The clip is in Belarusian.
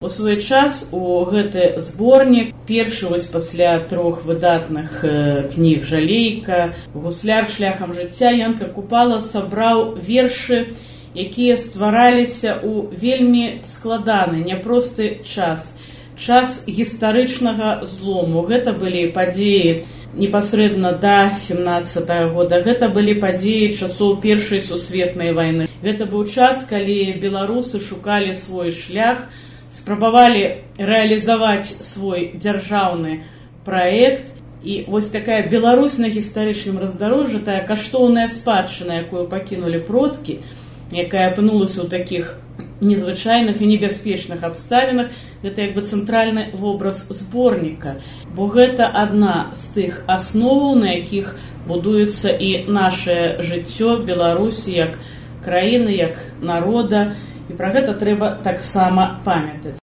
У свой час у гэты зборнік, першы вось пасля 3 выдатных кніг Жалейка, гусляр шляхам жыцця, Янка Купала сабраў вершы, якія ствараліся ў вельмі складаны, няпросты час гістарычнага злому. Гэта былі падзеі непасрэдна да 17-го года, гэта былі падзеі часоў Першай сусветнай вайны. Гэта быў час, калі беларусы шукалі свой шлях, спрабавалі рэалізаваць свой дзяржаўны праект. І вось такая Беларусь на гістарычным раздарожжы, тая каштоўная спадчына, якую пакінулі продкі, якая апынулася ў такіх незвычайных і небяспечных абставінах, гэта як бы цэнтральны вобраз зборніка. Бо гэта адна з тых асноваў, на якіх будуецца і нашае жыццё Беларусі як краіны, як народа. І пра гэта трэба таксама памятаць.